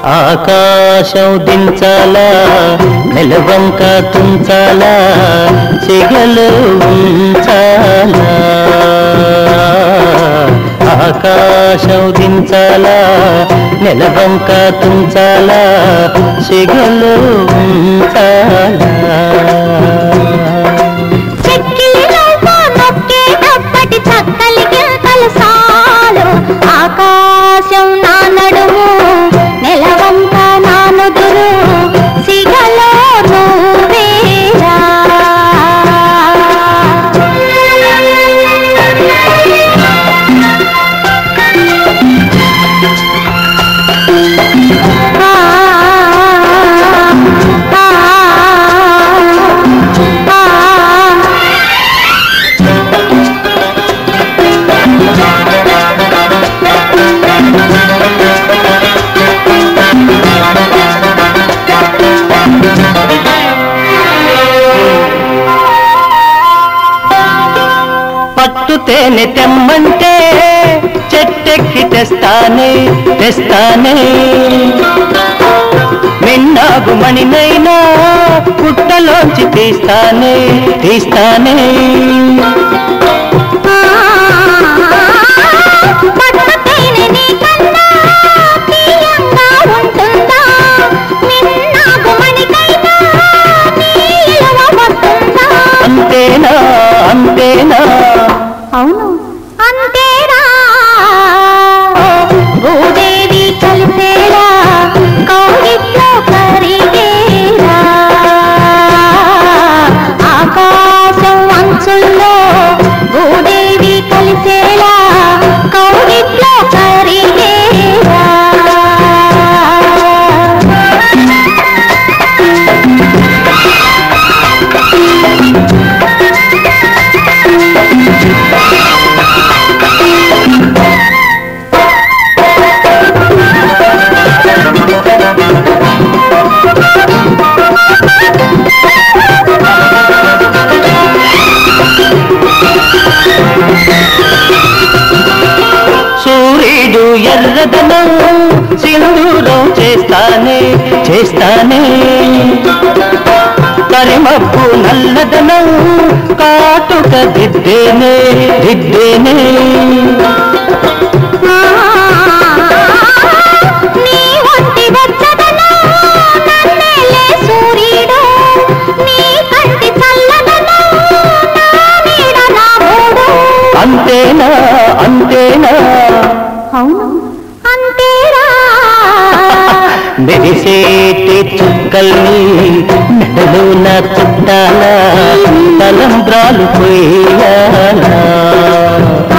ఆకాశం దించాలా నెలవంక తుంచాలా సిగలు ఉంచాలా ఆకాశం దించాలా నెలవంక తుంచాలా సిగలు ఉంచాలా ఆకాశం నా నడుము నెలవంక నా నుదురు సిగలో నువ్వేరా పట్టు తేనె తెమ్మంటే చెట్టెక్కి తెస్తానే తెస్తానే మిన్నాగు మణినైనా పుట్టలోంచి తీస్తానే తీస్తానే అంతేనా అంతేనా అవును అంతేరా భూదేవి కలిసేలా కౌగిట్లో కరిగేరా ఆకాశం అంచుల్లో భూదేవి కలిసేలా కౌగిట్లో కరిగేరా సూర్యుడు ఎర్రదనం సింధూరం చేస్తానే చేస్తానే కరిమబ్బు నల్లదనం కాటుక దిద్దేనే దిద్దేనే అంతేనా అంతేనా అవును అంతేరా మెరిసేటి చుక్కల్ని మెడలో నా చుట్టాలా తలంబ్రాలు పోయాలా